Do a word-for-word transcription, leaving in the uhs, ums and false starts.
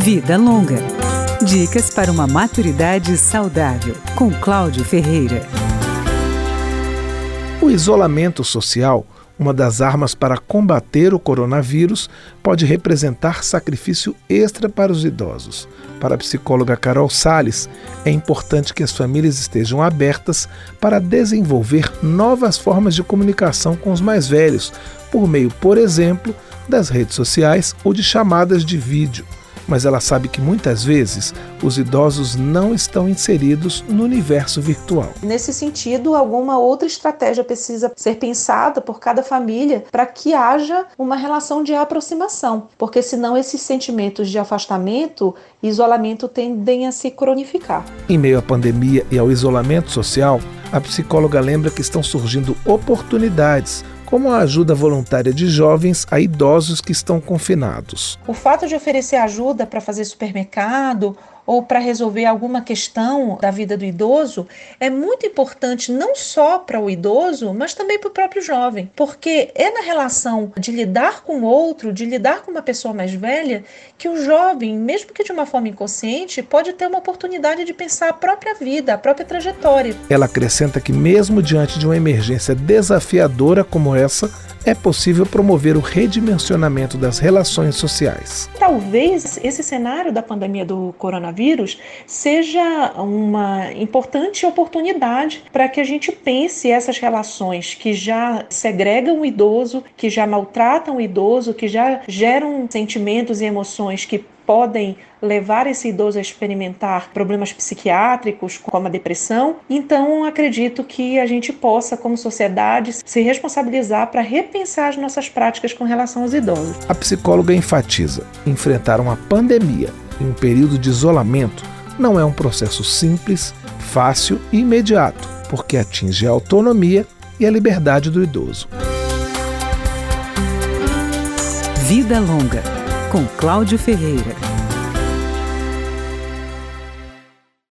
Vida Longa. Dicas para uma maturidade saudável, com Cláudio Ferreira. O isolamento social, uma das armas para combater o coronavírus, pode representar sacrifício extra para os idosos. Para a psicóloga Carol Salles, é importante que as famílias estejam abertas para desenvolver novas formas de comunicação com os mais velhos, por meio, por exemplo, das redes sociais ou de chamadas de vídeo. Mas ela sabe que muitas vezes os idosos não estão inseridos no universo virtual. Nesse sentido, alguma outra estratégia precisa ser pensada por cada família para que haja uma relação de aproximação, porque senão esses sentimentos de afastamento e isolamento tendem a se cronificar. Em meio à pandemia e ao isolamento social, a psicóloga lembra que estão surgindo oportunidades, como a ajuda voluntária de jovens a idosos que estão confinados. O fato de oferecer ajuda para fazer supermercado ou para resolver alguma questão da vida do idoso é muito importante não só para o idoso, mas também para o próprio jovem, porque é na relação de lidar com o outro, de lidar com uma pessoa mais velha, que o jovem, mesmo que de uma forma inconsciente, pode ter uma oportunidade de pensar a própria vida, a própria trajetória. Ela acrescenta que mesmo diante de uma emergência desafiadora como essa, é possível promover o redimensionamento das relações sociais. Talvez esse cenário da pandemia do coronavírus seja uma importante oportunidade para que a gente pense essas relações que já segregam o idoso, que já maltratam o idoso, que já geram sentimentos e emoções que podem levar esse idoso a experimentar problemas psiquiátricos, como a depressão. Então, acredito que a gente possa, como sociedade, se responsabilizar para repensar as nossas práticas com relação aos idosos. A psicóloga enfatiza: enfrentar uma pandemia em um período de isolamento não é um processo simples, fácil e imediato, porque atinge a autonomia e a liberdade do idoso. Vida Longa, com Cláudio Ferreira.